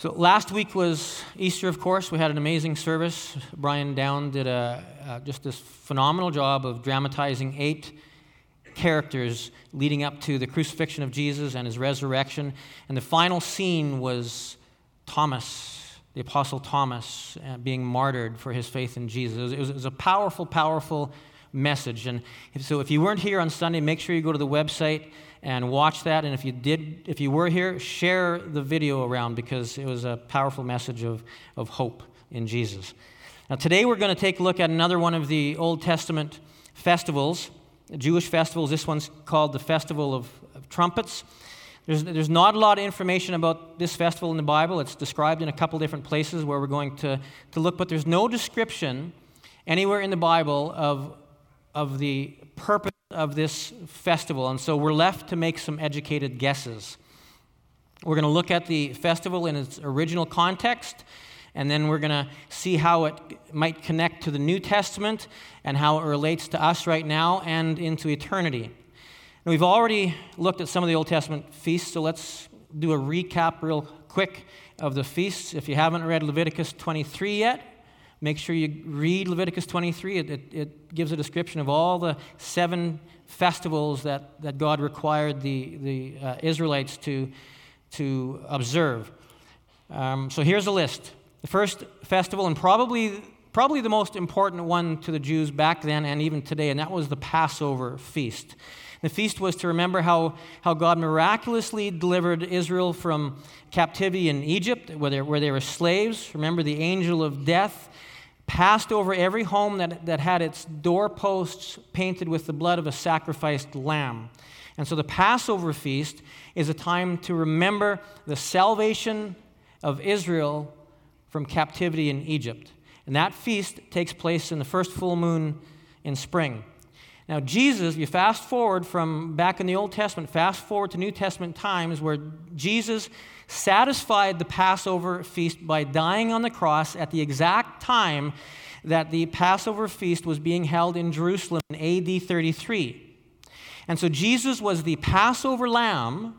So last week was Easter, of course. We had an amazing service. Brian Down did just this phenomenal job of dramatizing 8 characters leading up to the crucifixion of Jesus and his resurrection. And the final scene was Thomas, the Apostle Thomas, being martyred for his faith in Jesus. It was a powerful, powerful message. And so if you weren't here on Sunday, make sure you go to the website and watch that. And if you were here, share the video around, because it was a powerful message of hope in Jesus. Now today we're going to take a look at another one of the Old Testament festivals, Jewish festivals. This one's called the Festival of Trumpets. There's not a lot of information about this festival in the Bible. It's described in a couple different places where we're going to look, but there's no description anywhere in the Bible of the purpose of this festival, and so we're left to make some educated guesses. We're going to look at the festival in its original context, and then we're going to see how it might connect to the New Testament and how it relates to us right now and into eternity. And we've already looked at some of the Old Testament feasts, so let's do a recap real quick of the feasts. If you haven't read Leviticus 23 yet, make sure you read Leviticus 23. It gives a description of all the 7 festivals that God required the Israelites to observe. So here's a list. The first festival, and probably the most important one to the Jews back then and even today, and that was the Passover feast. The feast was to remember how God miraculously delivered Israel from captivity in Egypt, where they were slaves. Remember, the angel of death passed over every home that had its doorposts painted with the blood of a sacrificed lamb. And so the Passover feast is a time to remember the salvation of Israel from captivity in Egypt. And that feast takes place in the first full moon in spring. Now Jesus, you fast forward from back in the Old Testament, fast forward to New Testament times, where Jesus satisfied the Passover feast by dying on the cross at the exact time that the Passover feast was being held in Jerusalem in AD 33. And so Jesus was the Passover lamb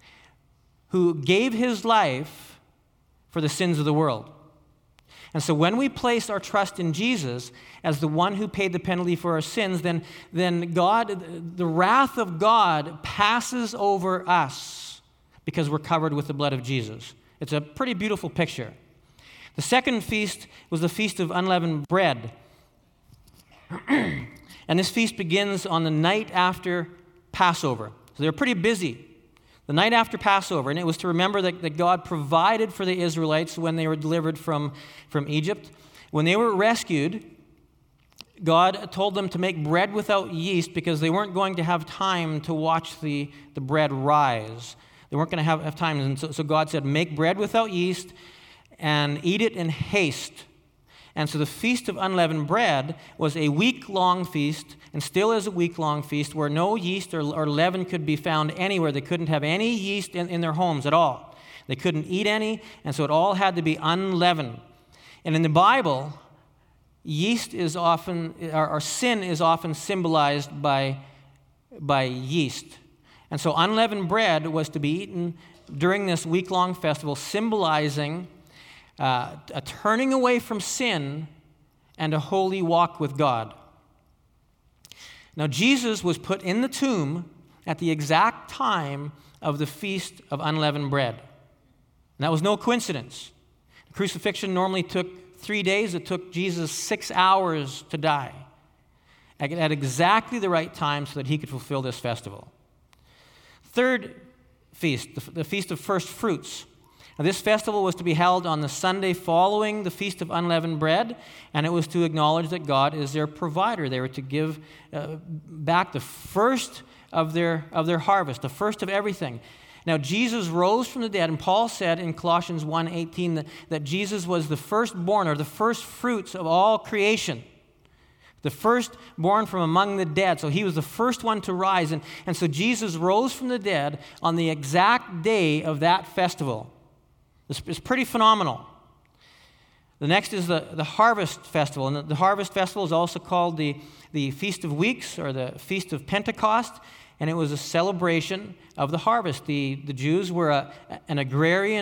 who gave his life for the sins of the world. And so when we place our trust in Jesus as the one who paid the penalty for our sins, then God, the wrath of God passes over us because we're covered with the blood of Jesus. It's a pretty beautiful picture. The second feast was the Feast of Unleavened Bread. And this feast begins on the night after Passover. So they're pretty busy. The night after Passover, and it was to remember that God provided for the Israelites when they were delivered from Egypt. When they were rescued, God told them to make bread without yeast because they weren't going to have time to watch the bread rise. They weren't going to have time. And so God said, make bread without yeast and eat it in haste. And so the Feast of Unleavened Bread was a week-long feast, and still is a week-long feast, where no yeast or leaven could be found anywhere. They couldn't have any yeast in their homes at all. They couldn't eat any, and so it all had to be unleavened. And in the Bible, yeast is often, or sin is often symbolized by yeast. And so unleavened bread was to be eaten during this week-long festival, symbolizing a turning away from sin and a holy walk with God. Now, Jesus was put in the tomb at the exact time of the Feast of Unleavened Bread. And that was no coincidence. The crucifixion normally took 3 days. It took Jesus 6 hours to die at exactly the right time so that he could fulfill this festival. Third feast, the Feast of First Fruits. Now, this festival was to be held on the Sunday following the Feast of Unleavened Bread, and it was to acknowledge that God is their provider. They were to give back the first of their harvest, the first of everything. Now, Jesus rose from the dead, and Paul said in Colossians 1:18 that Jesus was the firstborn, or the first fruits of all creation. The firstborn from among the dead. So he was the first one to rise. And so Jesus rose from the dead on the exact day of that festival. It's pretty phenomenal. The next is the Harvest Festival. And the Harvest Festival is also called the Feast of Weeks, or the Feast of Pentecost. And it was a celebration of the harvest. The Jews were an agrarian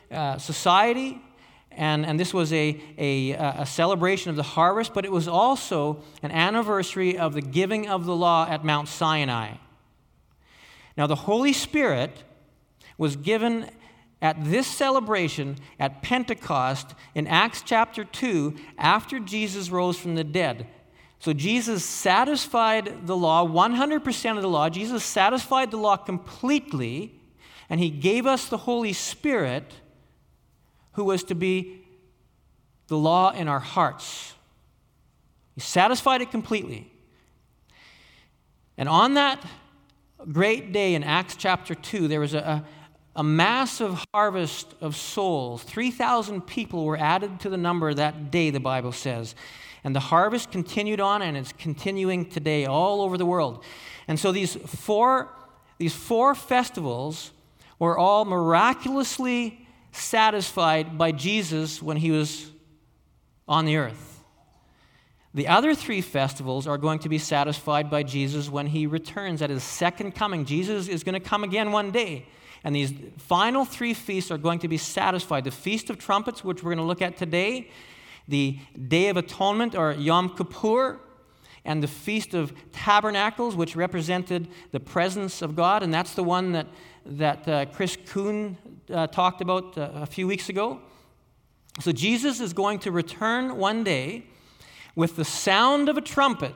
society, and this was a celebration of the harvest, but it was also an anniversary of the giving of the law at Mount Sinai. Now, the Holy Spirit was given at this celebration at Pentecost in Acts chapter 2 after Jesus rose from the dead. So Jesus satisfied the law, 100% of the law. Jesus satisfied the law completely, and he gave us the Holy Spirit, who was to be the law in our hearts. He satisfied it completely. And on that great day in Acts chapter 2, there was a massive harvest of souls. 3,000 people were added to the number that day, the Bible says. And the harvest continued on, and it's continuing today all over the world. And so these four festivals were all miraculously satisfied by Jesus when he was on the earth. The other 3 festivals are going to be satisfied by Jesus when he returns at his second coming. Jesus is going to come again one day. And these final 3 feasts are going to be satisfied. The Feast of Trumpets, which we're going to look at today, the Day of Atonement, or Yom Kippur, and the Feast of Tabernacles, which represented the presence of God, and that's the one that Chris Kuhn talked about a few weeks ago. So Jesus is going to return one day with the sound of a trumpet.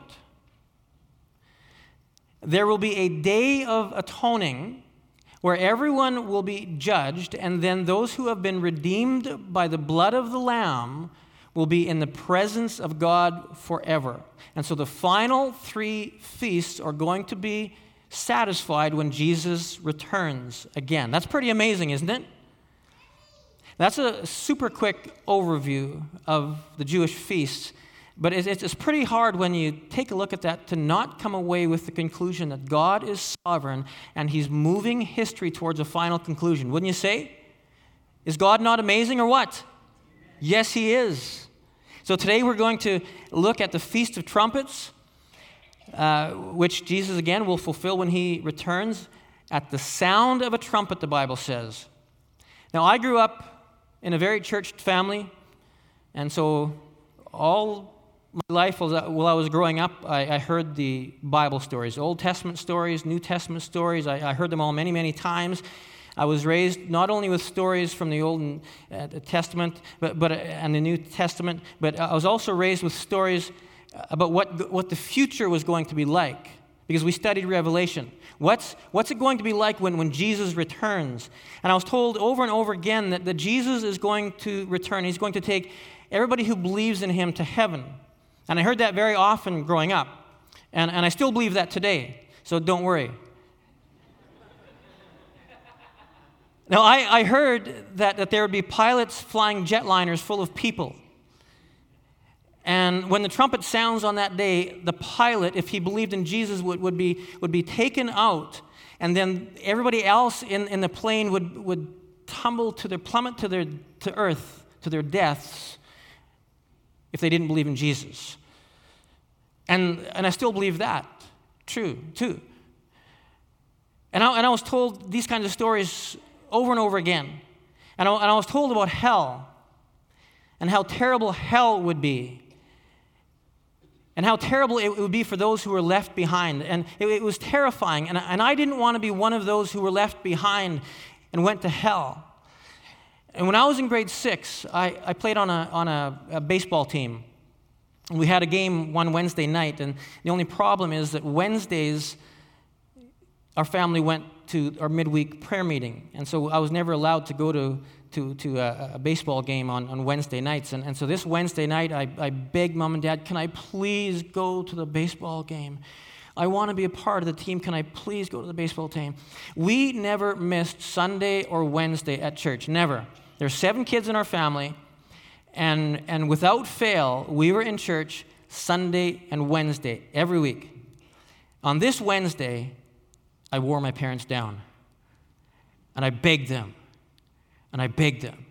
There will be a day of atoning where everyone will be judged, and then those who have been redeemed by the blood of the Lamb will be in the presence of God forever. And so the final 3 feasts are going to be satisfied when Jesus returns again. That's pretty amazing, isn't it? That's a super quick overview of the Jewish feasts, but it's pretty hard when you take a look at that to not come away with the conclusion that God is sovereign and he's moving history towards a final conclusion. Wouldn't you say? Is God not amazing or what? Yes, he is. So today we're going to look at the Feast of Trumpets, which Jesus again will fulfill when he returns at the sound of a trumpet, the Bible says. Now, I grew up in a very churched family, and so all my life while I was growing up, I heard the Bible stories, Old Testament stories, New Testament stories. I heard them all many, many times. I was raised not only with stories from the Old Testament and the New Testament, but I was also raised with stories about what the future was going to be like, because we studied Revelation. What's it going to be like when Jesus returns? And I was told over and over again that Jesus is going to return. He's going to take everybody who believes in him to heaven. And I heard that very often growing up. And I still believe that today, so don't worry. Now, I heard that there would be pilots flying jetliners full of people. And when the trumpet sounds on that day, the pilot, if he believed in Jesus, would be taken out, and then everybody else in the plane would plummet to earth, to their deaths, if they didn't believe in Jesus. And I still believe that. True, too. And I was told these kinds of stories over and over again. And I was told about hell, and how terrible hell would be, and how terrible it would be for those who were left behind. And it was terrifying, and I didn't want to be one of those who were left behind and went to hell. And when I was in grade 6, I played on a baseball team. We had a game one Wednesday night, and the only problem is that Wednesdays, our family went to our midweek prayer meeting, and so I was never allowed to go to a baseball game on Wednesday nights. And so this Wednesday night, I begged Mom and Dad, can I please go to the baseball game? I want to be a part of the team. Can I please go to the baseball team? We never missed Sunday or Wednesday at church, never. There's 7 kids in our family, and without fail, we were in church Sunday and Wednesday every week. On this Wednesday, I wore my parents down, and I begged them, and I begged them.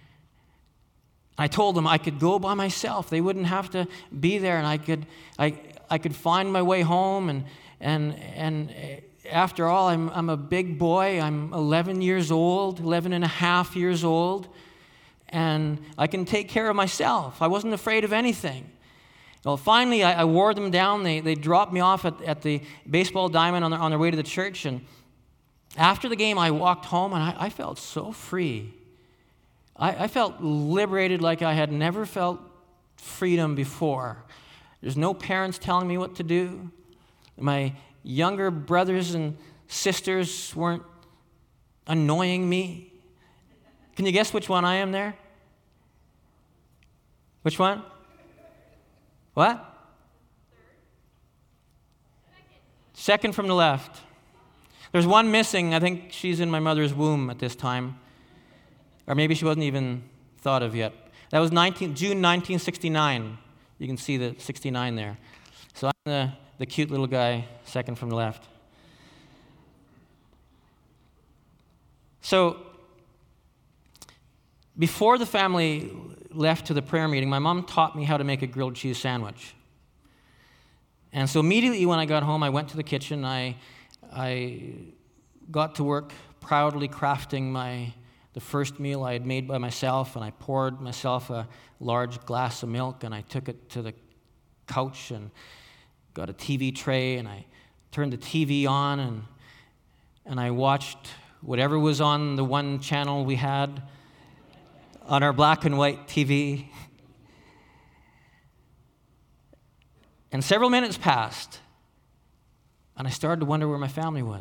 I told them I could go by myself. They wouldn't have to be there, and I could find my way home, and after all, I'm a big boy. I'm 11 years old, 11 and a half years old, and I can take care of myself. I wasn't afraid of anything. Well, finally, I wore them down. They dropped me off at the baseball diamond on their way to the church, and after the game, I walked home, and I felt so free. I felt liberated like I had never felt freedom before. There's no parents telling me what to do. My younger brothers and sisters weren't annoying me. Can you guess which one I am there? Which one? What? Second from the left. There's one missing. I think she's in my mother's womb at this time. Or maybe she wasn't even thought of yet. That was June 1969. You can see the 69 there. So I'm the cute little guy, second from the left. So before the family left to the prayer meeting, my mom taught me how to make a grilled cheese sandwich. And so immediately when I got home, I went to the kitchen. I got to work proudly crafting the first meal I had made by myself, and I poured myself a large glass of milk, and I took it to the couch and got a TV tray, and I turned the TV on, and I watched whatever was on the one channel we had on our black and white TV. And several minutes passed, and I started to wonder where my family was.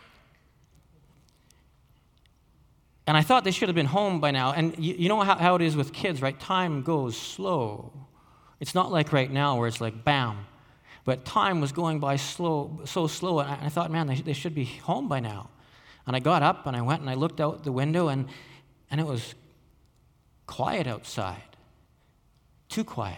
And I thought they should have been home by now. And you know how it is with kids, right? Time goes slow. It's not like right now where it's like bam. But time was going by so slow. And I thought, man, they should be home by now. And I got up and I went and I looked out the window, and it was quiet outside. Too quiet.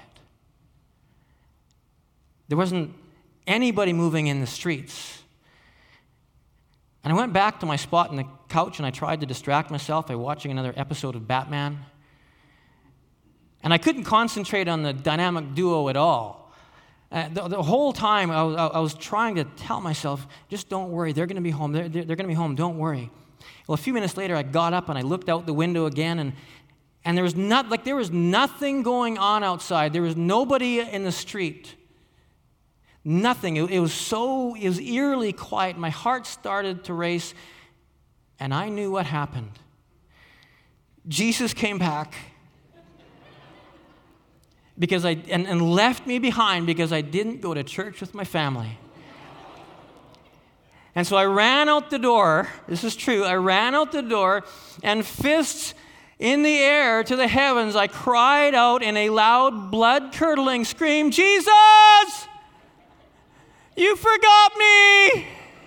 There wasn't anybody moving in the streets. And I went back to my spot on the couch and I tried to distract myself by watching another episode of Batman. And I couldn't concentrate on the dynamic duo at all. The whole time I was trying to tell myself, just don't worry, they're going to be home. They're going to be home, don't worry. Well, a few minutes later I got up and I looked out the window again, and there was nothing going on outside. There was nobody in the street. Nothing. It was eerily quiet. My heart started to race, and I knew what happened. Jesus came back because and left me behind because I didn't go to church with my family. And so I ran out the door. This is true. I ran out the door, and fists in the air to the heavens, I cried out in a loud, blood-curdling scream, "Jesus! You forgot me!"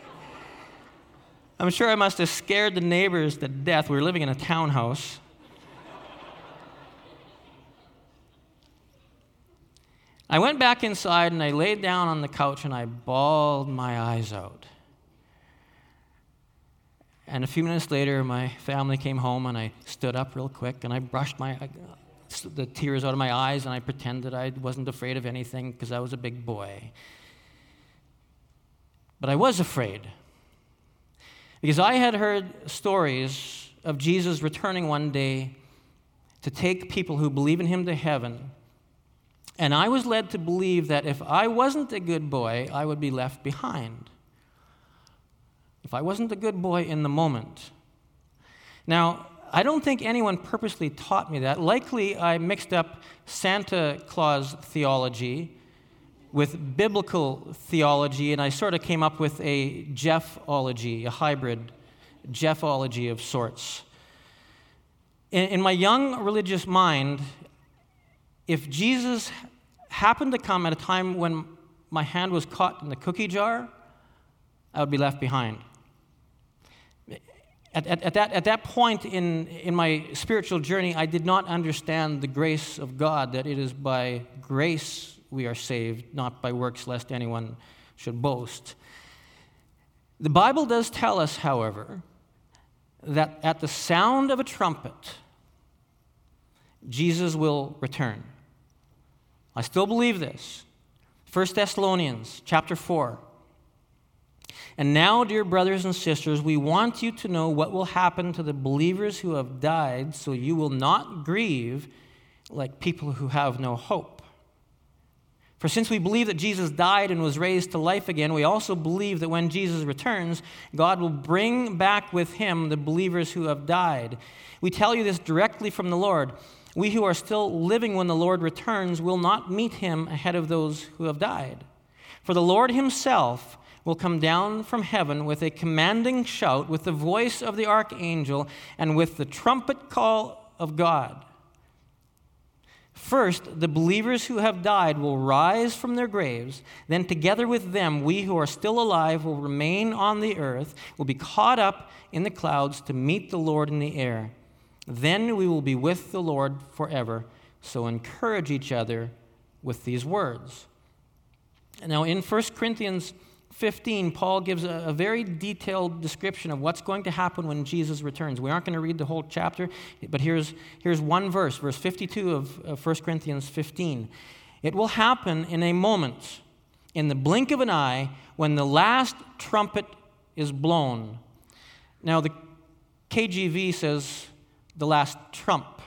I'm sure I must have scared the neighbors to death. We were living in a townhouse. I went back inside and I laid down on the couch and I bawled my eyes out. And a few minutes later, my family came home and I stood up real quick and I brushed the tears out of my eyes and I pretended I wasn't afraid of anything because I was a big boy. But I was afraid because I had heard stories of Jesus returning one day to take people who believe in him to heaven. And I was led to believe that if I wasn't a good boy, I would be left behind. If I wasn't a good boy in the moment. Now, I don't think anyone purposely taught me that. Likely, I mixed up Santa Claus theology with biblical theology, and I sort of came up with a Jeff-ology, a hybrid Jeff-ology of sorts. In my young religious mind, if Jesus happened to come at a time when my hand was caught in the cookie jar, I would be left behind. At that point in my spiritual journey, I did not understand the grace of God, that it is by grace we are saved, not by works, lest anyone should boast. The Bible does tell us, however, that at the sound of a trumpet, Jesus will return. I still believe this. 1 Thessalonians chapter 4. And now, dear brothers and sisters, we want you to know what will happen to the believers who have died, so you will not grieve like people who have no hope. For since we believe that Jesus died and was raised to life again, we also believe that when Jesus returns, God will bring back with him the believers who have died. We tell you this directly from the Lord. We who are still living when the Lord returns will not meet him ahead of those who have died. For the Lord himself will come down from heaven with a commanding shout, with the voice of the archangel, and with the trumpet call of God. First, the believers who have died will rise from their graves. Then together with them, we who are still alive will remain on the earth, will be caught up in the clouds to meet the Lord in the air. Then we will be with the Lord forever. So encourage each other with these words. Now in 1 Corinthians 15, Paul gives a very detailed description of what's going to happen when Jesus returns. We aren't going to read the whole chapter, but here's one verse, verse 52 of 1 Corinthians 15. It will happen in a moment, in the blink of an eye, when the last trumpet is blown. Now, the KJV says the last trump.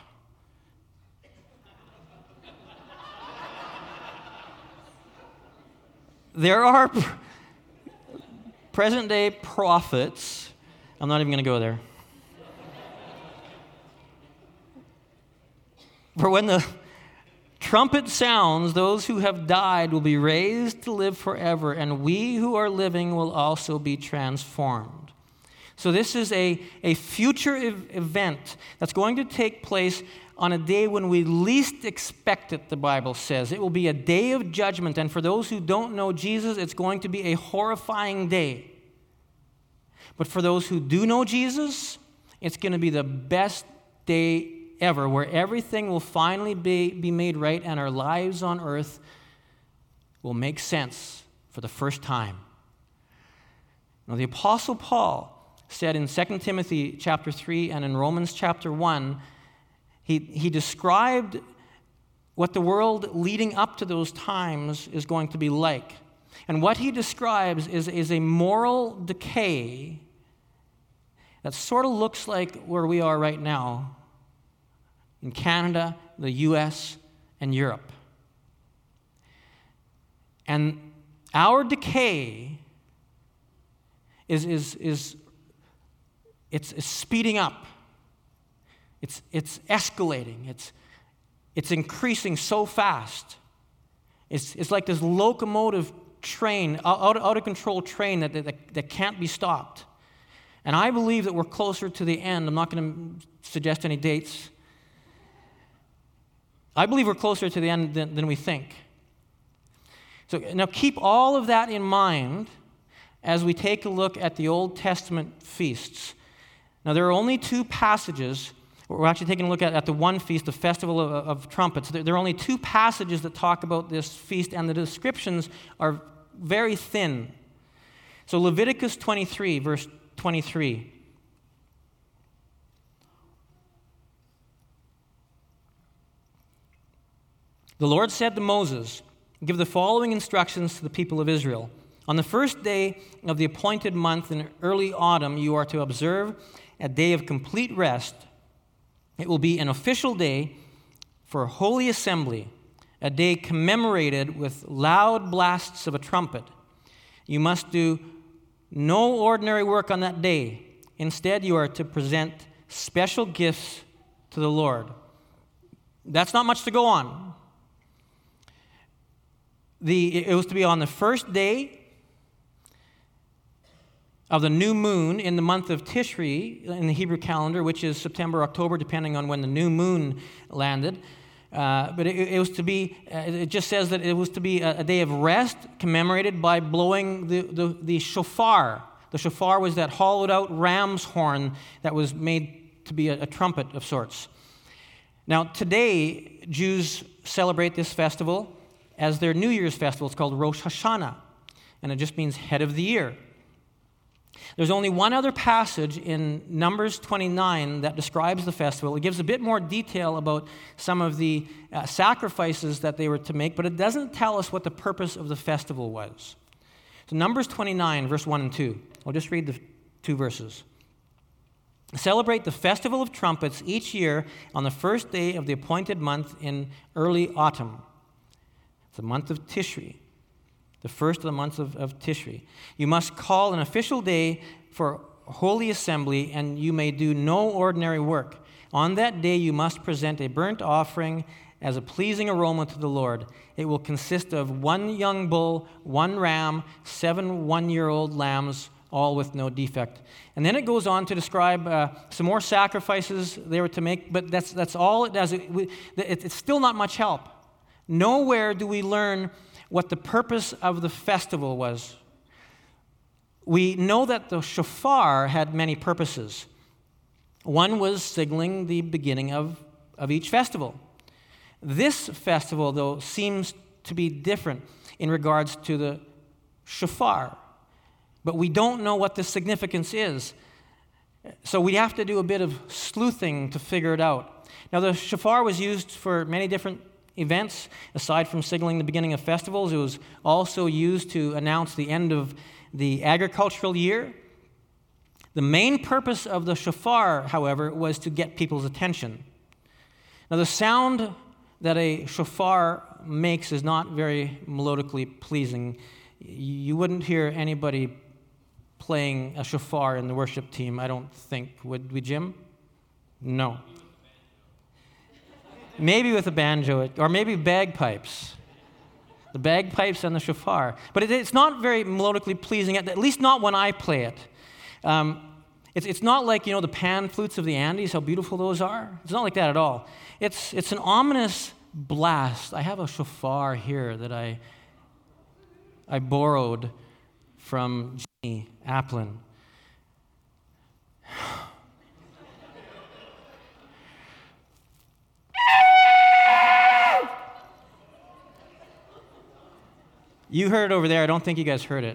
There are present-day prophets, I'm not even going to go there. For when the trumpet sounds, those who have died will be raised to live forever, and we who are living will also be transformed. So this is a future event that's going to take place on a day when we least expect it, the Bible says. It will be a day of judgment, and for those who don't know Jesus, it's going to be a horrifying day. But for those who do know Jesus, it's going to be the best day ever, where everything will finally be made right, and our lives on earth will make sense for the first time. Now, the Apostle Paul said in 2 Timothy chapter 3 and in Romans chapter 1, He described what the world leading up to those times is going to be like. And what he describes is a moral decay that sort of looks like where we are right now in Canada, the U.S., and Europe. And our decay is speeding up. It's escalating. It's increasing so fast. It's like this locomotive train, out of control train that can't be stopped. And I believe that we're closer to the end. I'm not going to suggest any dates. I believe we're closer to the end than we think. So now keep all of that in mind as we take a look at the Old Testament feasts. Now there are only two passages. We're actually taking a look at the one feast, the Festival of Trumpets. There are only two passages that talk about this feast, and the descriptions are very thin. So Leviticus 23, verse 23. The Lord said to Moses, "Give the following instructions to the people of Israel. On the first day of the appointed month in early autumn, you are to observe a day of complete rest. It will be an official day for a holy assembly, a day commemorated with loud blasts of a trumpet. You must do no ordinary work on that day. Instead, you are to present special gifts to the Lord." That's not much to go on. It was to be on the first day of the new moon in the month of Tishri in the Hebrew calendar, which is September, October, depending on when the new moon landed. But it was to be, it just says that it was to be a day of rest commemorated by blowing the shofar. The shofar was that hollowed out ram's horn that was made to be a trumpet of sorts. Now, today, Jews celebrate this festival as their New Year's festival. It's called Rosh Hashanah, and it just means head of the year. There's only one other passage in Numbers 29 that describes the festival. It gives a bit more detail about some of the sacrifices that they were to make, but it doesn't tell us what the purpose of the festival was. So Numbers 29, verse 1 and 2. I'll just read the 2 verses. Celebrate the Festival of Trumpets each year on the first day of the appointed month in early autumn. It's the month of Tishri, the first of the months of Tishri. You must call an official day for holy assembly, and you may do no ordinary work. On that day you must present a burnt offering as a pleasing aroma to the Lord. It will consist of 1 young bull, 1 ram, 7 one-year-old lambs, all with no defect. And then it goes on to describe some more sacrifices they were to make, but that's all it does. It's still not much help. Nowhere do we learn what the purpose of the festival was. We know that the shofar had many purposes. One was signaling the beginning of each festival. This festival, though, seems to be different in regards to the shofar. But we don't know what the significance is. So we have to do a bit of sleuthing to figure it out. Now, the shofar was used for many different events. Aside from signaling the beginning of festivals, it was also used to announce the end of the agricultural year. The main purpose of the shofar, however, was to get people's attention. Now, the sound that a shofar makes is not very melodically pleasing. You wouldn't hear anybody playing a shofar in the worship team, I don't think. Would we, Jim? No. Maybe with a banjo, or maybe bagpipes. The bagpipes and the shofar. But it's not very melodically pleasing, at least not when I play it. It's not like, the pan flutes of the Andes, how beautiful those are. It's not like that at all. It's an ominous blast. I have a shofar here that I borrowed from Jenny Applin. You heard it over there. I don't think you guys heard it.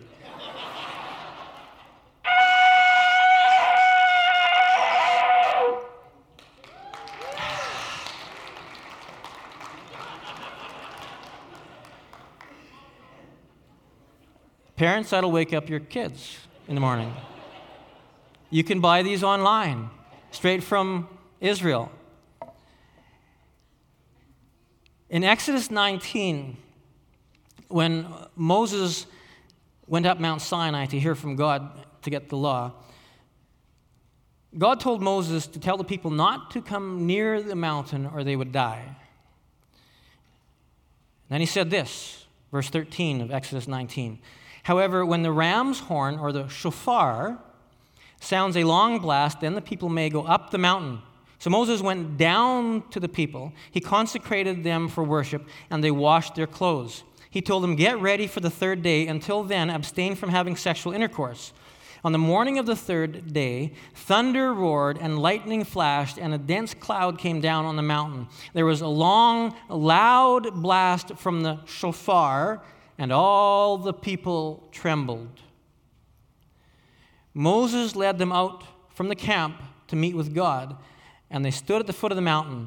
Parents, that'll wake up your kids in the morning. You can buy these online, straight from Israel. In Exodus 19, when Moses went up Mount Sinai to hear from God to get the law, God told Moses to tell the people not to come near the mountain or they would die. Then he said this, verse 13 of Exodus 19. However, when the ram's horn, or the shofar, sounds a long blast, then the people may go up the mountain. So Moses went down to the people. He consecrated them for worship, and they washed their clothes. He told them, get ready for the 3rd day. Until then, abstain from having sexual intercourse. On the morning of the 3rd day, thunder roared and lightning flashed, and a dense cloud came down on the mountain. There was a long, loud blast from the shofar, and all the people trembled. Moses led them out from the camp to meet with God, and they stood at the foot of the mountain.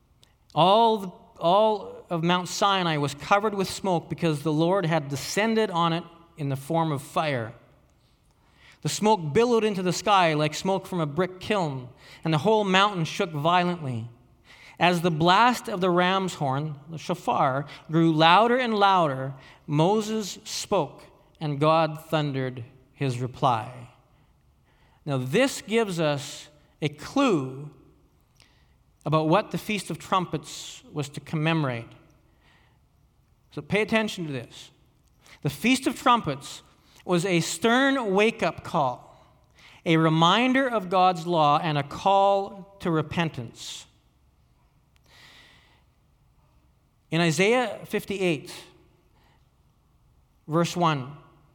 All of Mount Sinai was covered with smoke because the Lord had descended on it in the form of fire. The smoke billowed into the sky like smoke from a brick kiln, and the whole mountain shook violently. As the blast of the ram's horn, the shofar, grew louder and louder, Moses spoke, and God thundered his reply. Now, this gives us a clue about what the Feast of Trumpets was to commemorate. So pay attention to this. The Feast of Trumpets was a stern wake-up call, a reminder of God's law, and a call to repentance. In Isaiah 58, verse 1,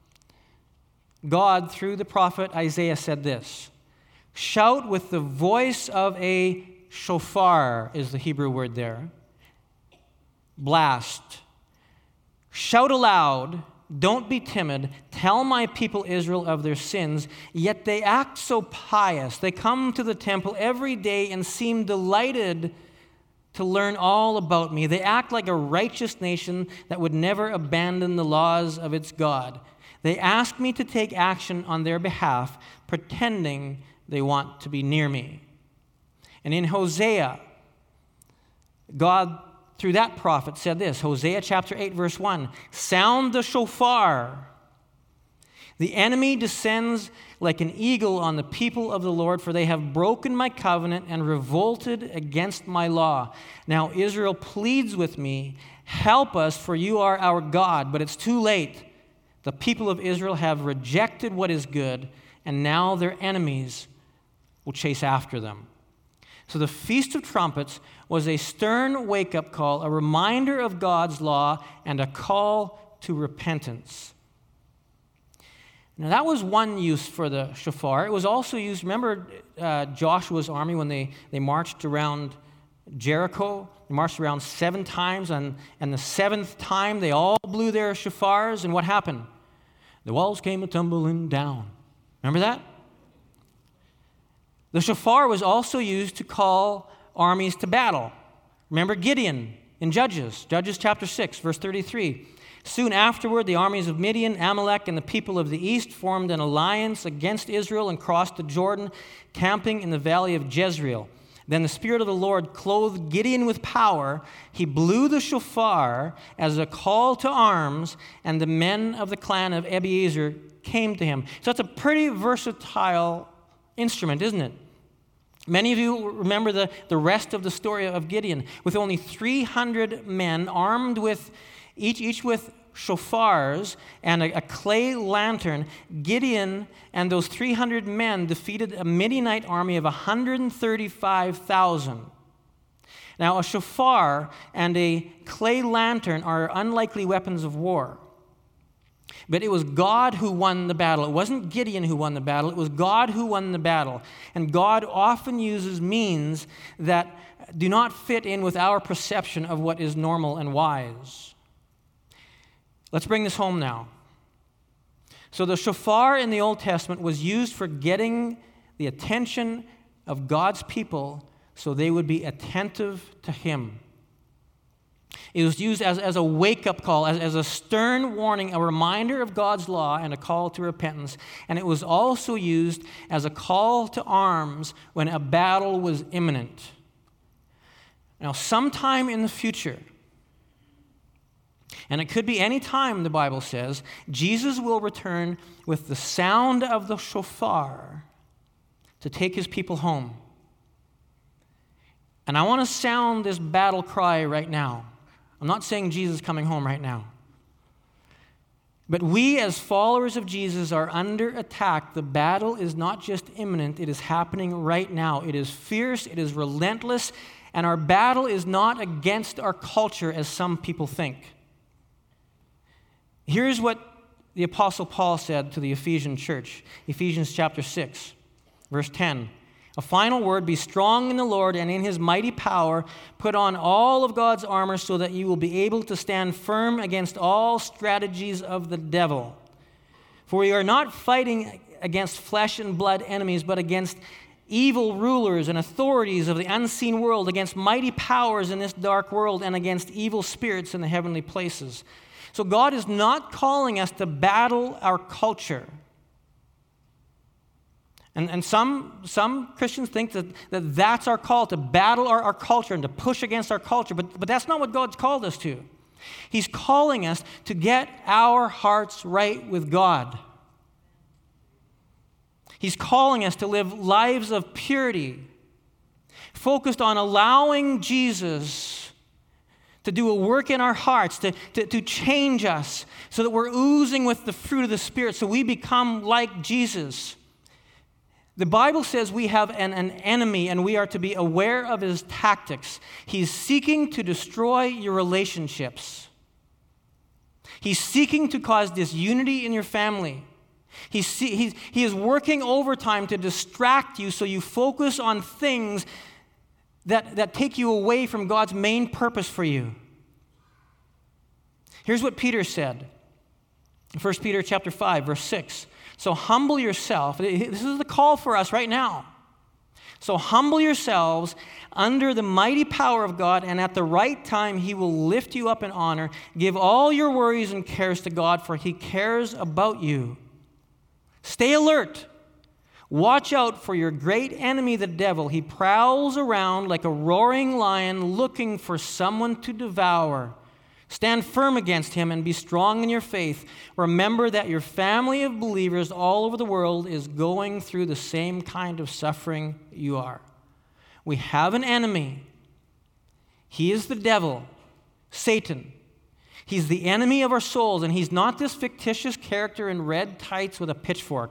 God, through the prophet Isaiah, said this, shout with the voice of a shofar, is the Hebrew word there. Blast. Shout aloud. Don't be timid. Tell my people Israel of their sins, yet they act so pious. They come to the temple every day and seem delighted to learn all about me. They act like a righteous nation that would never abandon the laws of its God. They ask me to take action on their behalf, pretending they want to be near me. And in Hosea, God, through that prophet, said this, Hosea chapter 8, verse 1, "Sound the shofar. The enemy descends like an eagle on the people of the Lord, for they have broken my covenant and revolted against my law. Now Israel pleads with me, help us, for you are our God." But it's too late. The people of Israel have rejected what is good, and now their enemies will chase after them. So the Feast of Trumpets was a stern wake-up call, a reminder of God's law, and a call to repentance. Now that was one use for the shofar. It was also used, remember Joshua's army when they marched around Jericho? They marched around 7 times, and the 7th time they all blew their shofars, and what happened? The walls came a-tumbling down. Remember that? The shofar was also used to call armies to battle. Remember Gideon in Judges chapter 6, verse 33. "Soon afterward, the armies of Midian, Amalek, and the people of the east formed an alliance against Israel and crossed the Jordan, camping in the valley of Jezreel. Then the Spirit of the Lord clothed Gideon with power. He blew the shofar as a call to arms, and the men of the clan of Abiezer came to him." So that's a pretty versatile instrument, isn't it? Many of you remember the rest of the story of Gideon. With only 300 men armed with each with shofars and a clay lantern, Gideon and those 300 men defeated a Midianite army of 135,000. Now, a shofar and a clay lantern are unlikely weapons of war. But it was God who won the battle. It wasn't Gideon who won the battle. It was God who won the battle. And God often uses means that do not fit in with our perception of what is normal and wise. Let's bring this home now. So the shofar in the Old Testament was used for getting the attention of God's people so they would be attentive to Him. It was used as a wake-up call, as a stern warning, a reminder of God's law and a call to repentance. And it was also used as a call to arms when a battle was imminent. Now, sometime in the future, and it could be any time, the Bible says, Jesus will return with the sound of the shofar to take His people home. And I want to sound this battle cry right now. I'm not saying Jesus is coming home right now. But we as followers of Jesus are under attack. The battle is not just imminent, it is happening right now. It is fierce, it is relentless, and our battle is not against our culture as some people think. Here's what the Apostle Paul said to the Ephesian church, Ephesians chapter 6, verse 10. A final word, be strong in the Lord and in His mighty power. Put on all of God's armor so that you will be able to stand firm against all strategies of the devil. For we are not fighting against flesh and blood enemies, but against evil rulers and authorities of the unseen world, against mighty powers in this dark world, and against evil spirits in the heavenly places. So God is not calling us to battle our culture. And some Christians think that that's our call, to battle our culture and to push against our culture. But that's not what God's called us to. He's calling us to get our hearts right with God. He's calling us to live lives of purity, focused on allowing Jesus to do a work in our hearts, to change us so that we're oozing with the fruit of the Spirit, so we become like Jesus. The Bible says we have an enemy, and we are to be aware of his tactics. He's seeking to destroy your relationships. He's seeking to cause disunity in your family. He is working overtime to distract you so you focus on things that take you away from God's main purpose for you. Here's what Peter said in 1 Peter chapter 5, verse 6. So humble yourself. This is the call for us right now. So humble yourselves under the mighty power of God, and at the right time he will lift you up in honor. Give all your worries and cares to God, for he cares about you. Stay alert. Watch out for your great enemy, the devil. He prowls around like a roaring lion looking for someone to devour. Stand firm against him and be strong in your faith. Remember that your family of believers all over the world is going through the same kind of suffering you are. We have an enemy. He is the devil, Satan. He's the enemy of our souls, and he's not this fictitious character in red tights with a pitchfork.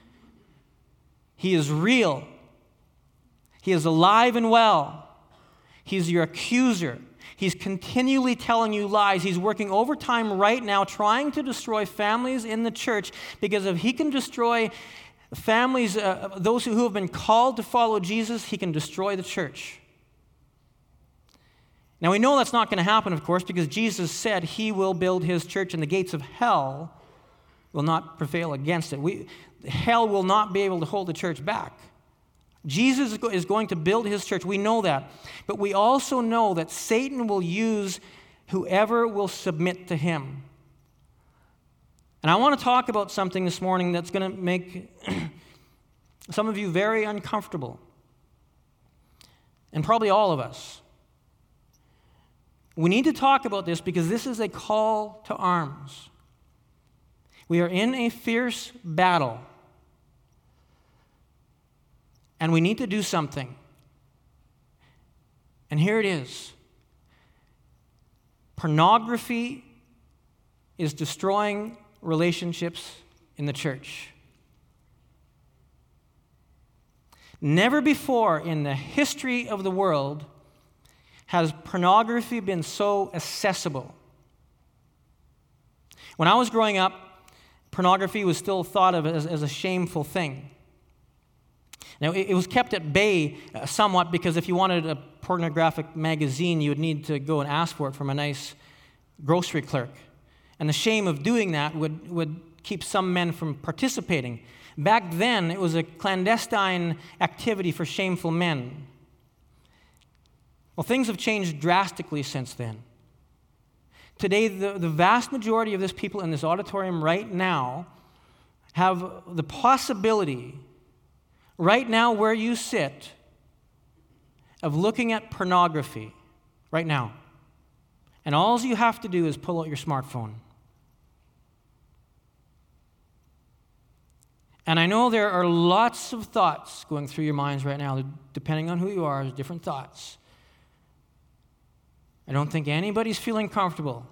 He is real. He is alive and well. He's your accuser. He's continually telling you lies. He's working overtime right now trying to destroy families in the church, because if he can destroy families, those who have been called to follow Jesus, he can destroy the church. Now we know that's not going to happen, of course, because Jesus said he will build his church and the gates of hell will not prevail against it. Hell will not be able to hold the church back. Jesus is going to build his church. We know that. But we also know that Satan will use whoever will submit to him. And I want to talk about something this morning that's going to make some of you very uncomfortable. And probably all of us. We need to talk about this because this is a call to arms. We are in a fierce battle. And we need to do something. And here it is. Pornography is destroying relationships in the church. Never before in the history of the world has pornography been so accessible. When I was growing up, pornography was still thought of as a shameful thing. Now, it was kept at bay somewhat because if you wanted a pornographic magazine, you would need to go and ask for it from a nice grocery clerk. And the shame of doing that would keep some men from participating. Back then, it was a clandestine activity for shameful men. Well, things have changed drastically since then. Today, the vast majority of this people in this auditorium right now have the possibility, right now where you sit, of looking at pornography right now. And all you have to do is pull out your smartphone. And I know there are lots of thoughts going through your minds right now. Depending on who you are, there's different thoughts. I don't think anybody's feeling comfortable.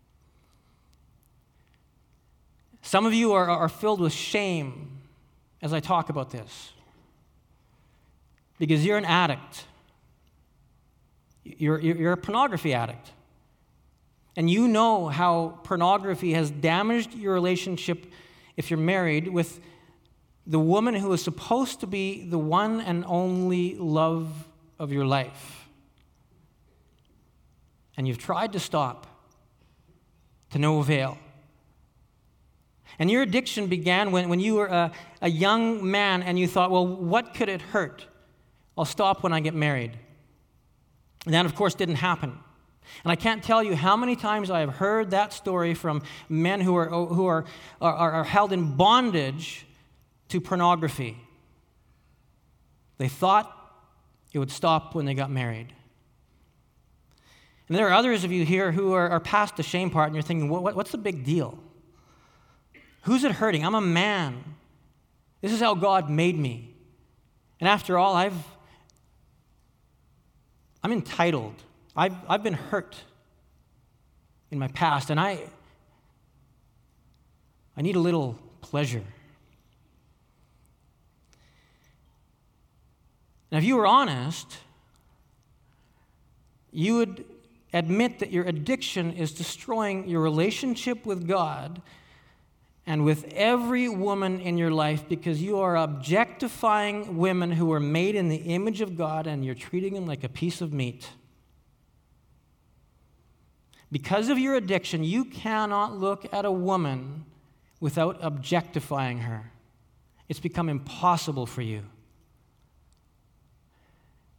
Some of you are filled with shame as I talk about this. Because you're an addict. You're a pornography addict. And you know how pornography has damaged your relationship, if you're married, with the woman who is supposed to be the one and only love of your life. And you've tried to stop, to no avail. And your addiction began when you were a young man and you thought, well, what could it hurt? I'll stop when I get married. And that, of course, didn't happen. And I can't tell you how many times I have heard that story from men who are held in bondage to pornography. They thought it would stop when they got married. And there are others of you here who are past the shame part, and you're thinking, what's the big deal? Who's it hurting? I'm a man. This is how God made me. And after all, I'm entitled. I've been hurt in my past, and I need a little pleasure. Now, if you were honest, you would admit that your addiction is destroying your relationship with God and with every woman in your life, because you are objectifying women who are made in the image of God, and you're treating them like a piece of meat. Because of your addiction, you cannot look at a woman without objectifying her. It's become impossible for you.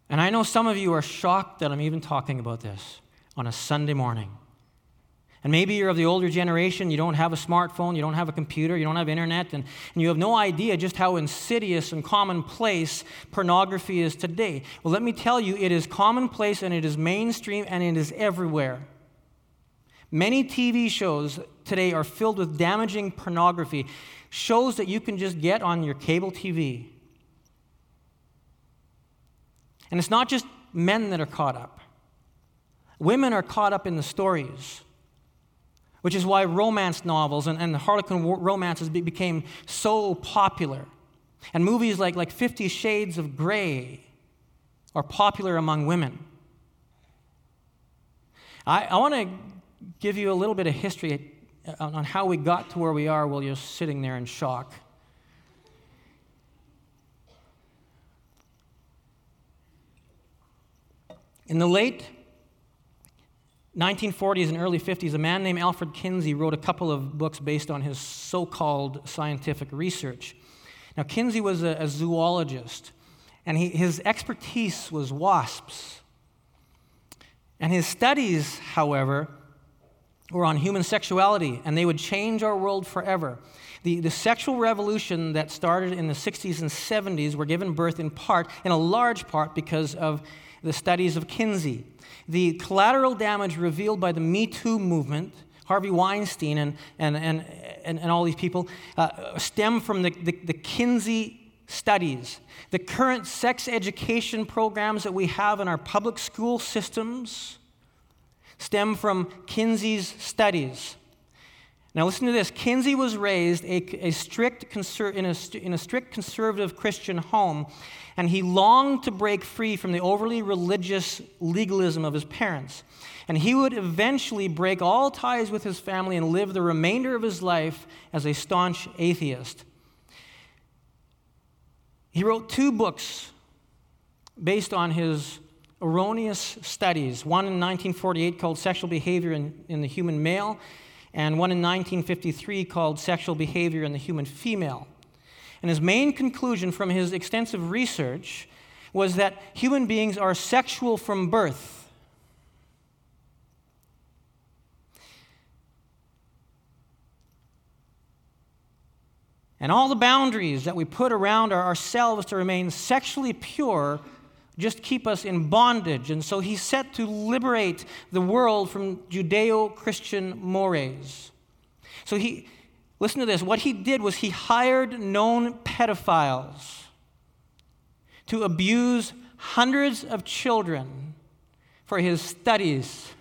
And I know some of you are shocked that I'm even talking about this on a Sunday morning. And maybe you're of the older generation, you don't have a smartphone, you don't have a computer, you don't have internet, and you have no idea just how insidious and commonplace pornography is today. Well, let me tell you, it is commonplace and it is mainstream and it is everywhere. Many TV shows today are filled with damaging pornography, shows that you can just get on your cable TV. And it's not just men that are caught up. Women are caught up in the stories, which is why romance novels and the Harlequin romances became so popular. And movies like 50 Shades of Grey are popular among women. I want to give you a little bit of history on how we got to where we are while you're sitting there in shock. In the late 1940s and early 50s, a man named Alfred Kinsey wrote a couple of books based on his so-called scientific research. Now, Kinsey was a zoologist, and his expertise was wasps. And his studies, however, were on human sexuality, and they would change our world forever. The sexual revolution that started in the 60s and 70s were given birth in a large part, because of the studies of Kinsey. The collateral damage revealed by the Me Too movement, Harvey Weinstein and all these people, stem from the Kinsey studies. The current sex education programs that we have in our public school systems stem from Kinsey's studies. Now listen to this. Kinsey was raised in a strict conservative Christian home, and he longed to break free from the overly religious legalism of his parents. And he would eventually break all ties with his family and live the remainder of his life as a staunch atheist. He wrote 2 books based on his erroneous studies, one in 1948 called Sexual Behavior in the Human Male, and one in 1953 called Sexual Behavior in the Human Female. And his main conclusion from his extensive research was that human beings are sexual from birth. And all the boundaries that we put around ourselves to remain sexually pure just keep us in bondage. And so he set to liberate the world from Judeo-Christian mores. So listen to this. What he did was he hired known pedophiles to abuse hundreds of children for his studies.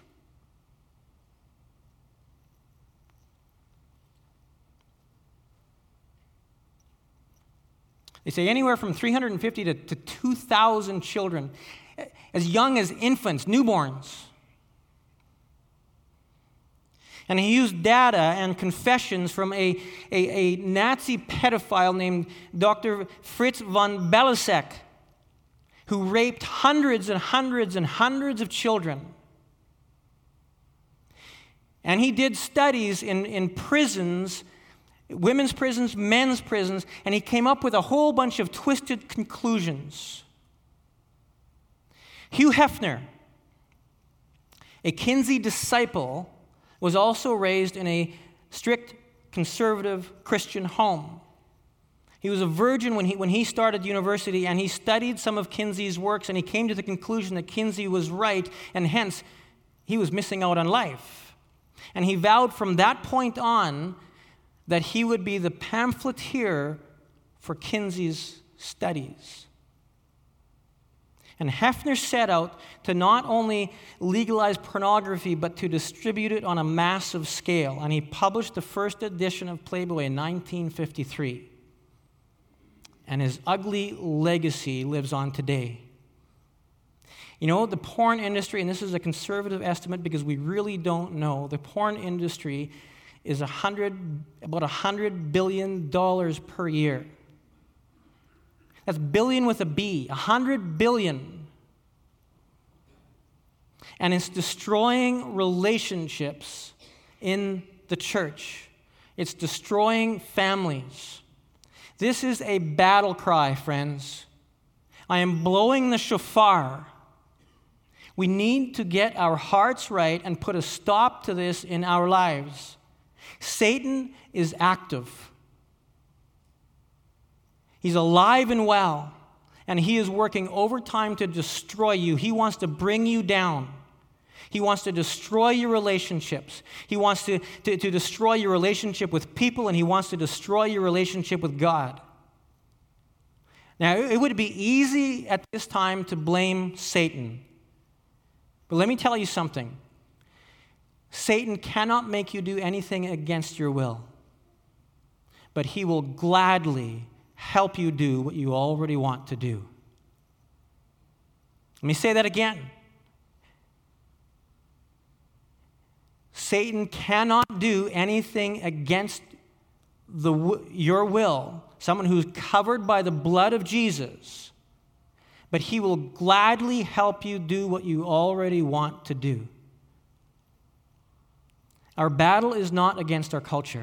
They say anywhere from 350 to 2,000 children, as young as infants, newborns. And he used data and confessions from a Nazi pedophile named Dr. Fritz von Belasek, who raped hundreds and hundreds and hundreds of children. And he did studies in prisons, women's prisons, men's prisons, and he came up with a whole bunch of twisted conclusions. Hugh Hefner, a Kinsey disciple, was also raised in a strict conservative Christian home. He was a virgin when he started university, and he studied some of Kinsey's works, and he came to the conclusion that Kinsey was right, and hence he was missing out on life. And he vowed from that point on that he would be the pamphleteer for Kinsey's studies. And Hefner set out to not only legalize pornography, but to distribute it on a massive scale. And he published the first edition of Playboy in 1953. And his ugly legacy lives on today. You know, the porn industry, and this is a conservative estimate because we really don't know, the porn industry is about $100 billion per year. That's billion with a B, 100 billion. And it's destroying relationships in the church. It's destroying families. This is a battle cry, friends. I am blowing the shofar. We need to get our hearts right and put a stop to this in our lives. Satan is active. He's alive and well, and he is working overtime to destroy you. He wants to bring you down. He wants to destroy your relationships. He wants to destroy your relationship with people, and he wants to destroy your relationship with God. Now, it would be easy at this time to blame Satan. But let me tell you something. Satan cannot make you do anything against your will. But he will gladly help you do what you already want to do. Let me say that again. Satan cannot do anything against your will, someone who's covered by the blood of Jesus, but he will gladly help you do what you already want to do. Our battle is not against our culture.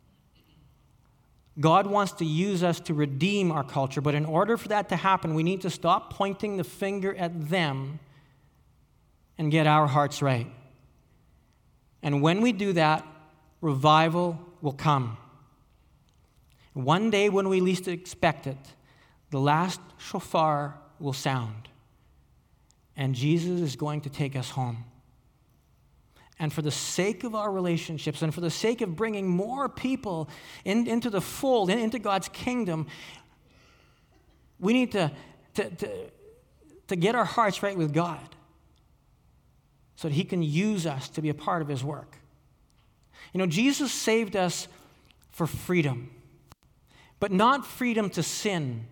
God wants to use us to redeem our culture, but in order for that to happen, we need to stop pointing the finger at them and get our hearts right. And when we do that, revival will come. One day when we least expect it, the last shofar will sound, and Jesus is going to take us home. And for the sake of our relationships and for the sake of bringing more people into the fold, into God's kingdom, we need to get our hearts right with God so that he can use us to be a part of his work. You know, Jesus saved us for freedom, but not freedom to sin.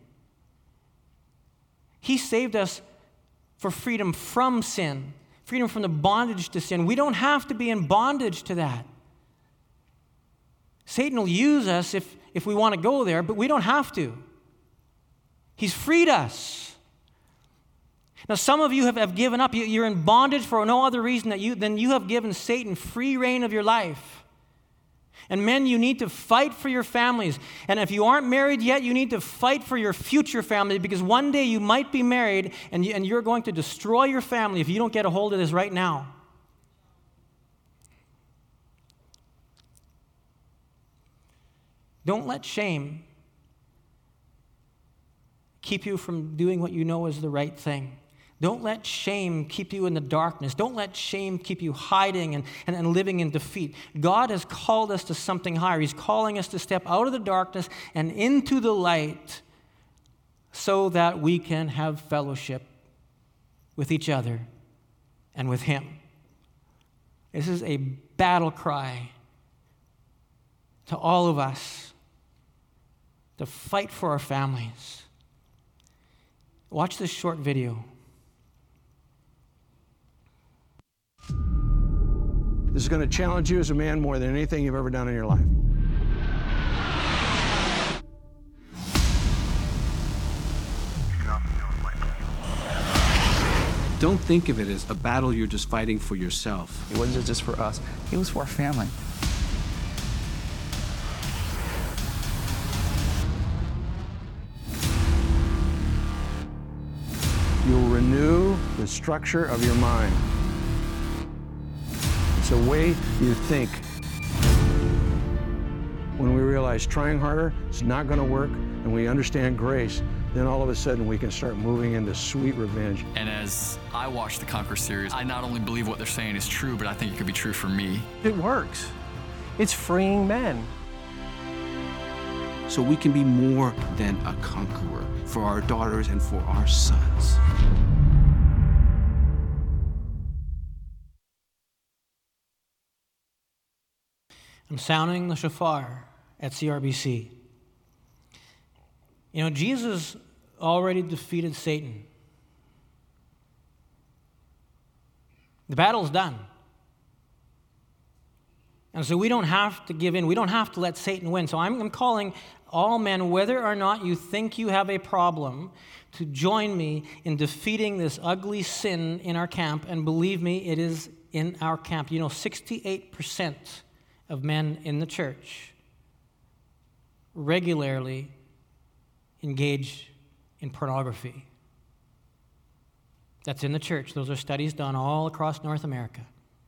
He saved us for freedom from sin, freedom from the bondage to sin. We don't have to be in bondage to that. Satan will use us if we want to go there, but we don't have to. He's freed us. Now, some of you have given up. You're in bondage for no other reason than you have given Satan free reign of your life. And men, you need to fight for your families. And if you aren't married yet, you need to fight for your future family, because one day you might be married and you're going to destroy your family if you don't get a hold of this right now. Don't let shame keep you from doing what you know is the right thing. Don't let shame keep you in the darkness. Don't let shame keep you hiding and living in defeat. God has called us to something higher. He's calling us to step out of the darkness and into the light so that we can have fellowship with each other and with him. This is a battle cry to all of us to fight for our families. Watch this short video. This is going to challenge you as a man more than anything you've ever done in your life. Don't think of it as a battle you're just fighting for yourself. It wasn't just for us. It was for our family. You'll renew the structure of your mind. It's the way you think. When we realize trying harder is not going to work, and we understand grace, then all of a sudden we can start moving into sweet revenge. And as I watch the Conquer series, I not only believe what they're saying is true, but I think it could be true for me. It works. It's freeing men. So we can be more than a conqueror for our daughters and for our sons. I'm sounding the shofar at CRBC. You know, Jesus already defeated Satan. The battle's done. And so we don't have to give in. We don't have to let Satan win. So I'm calling all men, whether or not you think you have a problem, to join me in defeating this ugly sin in our camp. And believe me, it is in our camp. You know, 68% of men in the church regularly engage in pornography. That's in the church. Those are studies done all across North America.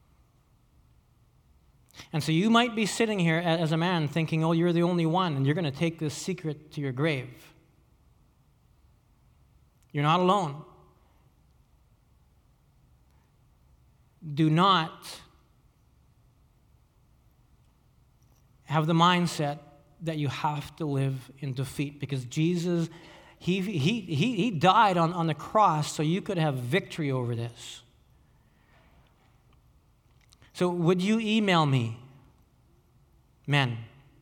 And so you might be sitting here as a man thinking, oh, you're the only one, and you're going to take this secret to your grave. You're not alone. Do not have the mindset that you have to live in defeat, because Jesus, he died on the cross so you could have victory over this. So would you email me, men,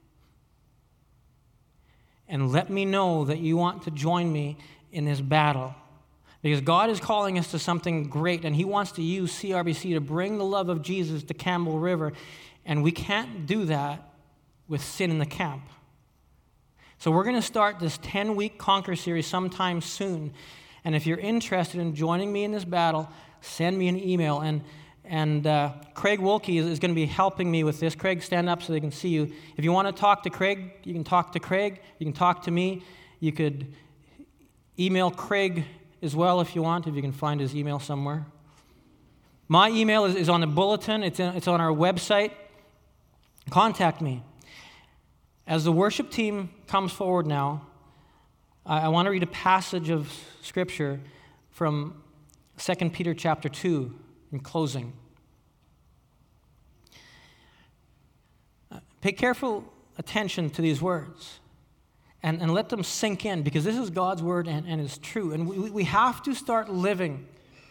and let me know that you want to join me in this battle? Because God is calling us to something great, and He wants to use CRBC to bring the love of Jesus to Campbell River, and we can't do that with sin in the camp. So we're going to start this 10-week Conquer series sometime soon, and if you're interested in joining me in this battle, send me an email, and Craig Wolke is going to be helping me with this. Craig, stand up so they can see you. If you want to talk to Craig, you can talk to Craig. You can talk to me. You could email Craig as well if you want, if you can find his email somewhere. My email is on the bulletin. It's on our website. Contact me. As the worship team comes forward now, I want to read a passage of Scripture from 2 Peter chapter 2 in closing. Pay careful attention to these words and let them sink in, because this is God's word and it's true. And we have to start living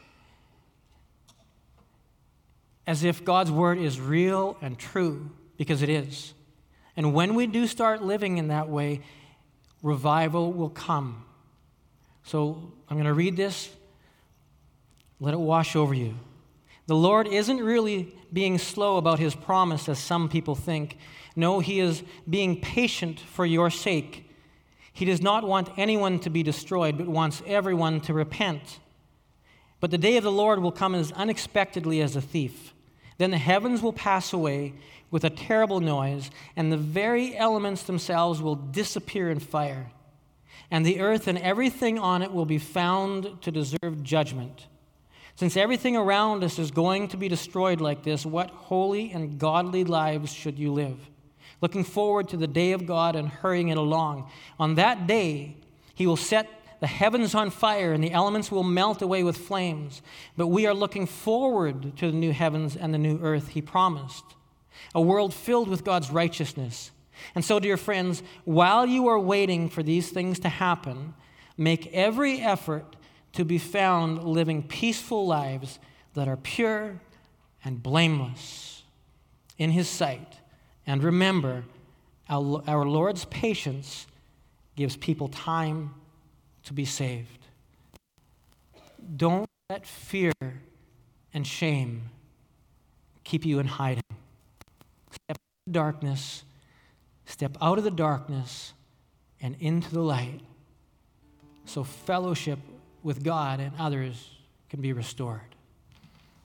as if God's word is real and true, because it is. And when we do start living in that way, revival will come. So I'm going to read this. Let it wash over you. The Lord isn't really being slow about His promise, as some people think. No, He is being patient for your sake. He does not want anyone to be destroyed, but wants everyone to repent. But the day of the Lord will come as unexpectedly as a thief. Then the heavens will pass away with a terrible noise, and the very elements themselves will disappear in fire. And the earth and everything on it will be found to deserve judgment. Since everything around us is going to be destroyed like this, what holy and godly lives should you live? Looking forward to the day of God and hurrying it along. On that day, He will set the heavens on fire and the elements will melt away with flames. But we are looking forward to the new heavens and the new earth He promised, a world filled with God's righteousness. And so, dear friends, while you are waiting for these things to happen, make every effort to be found living peaceful lives that are pure and blameless in His sight. And remember, our Lord's patience gives people time to be saved. Don't let fear and shame keep you in hiding. Step out of the darkness, step out of the darkness and into the light, so fellowship with God and others can be restored.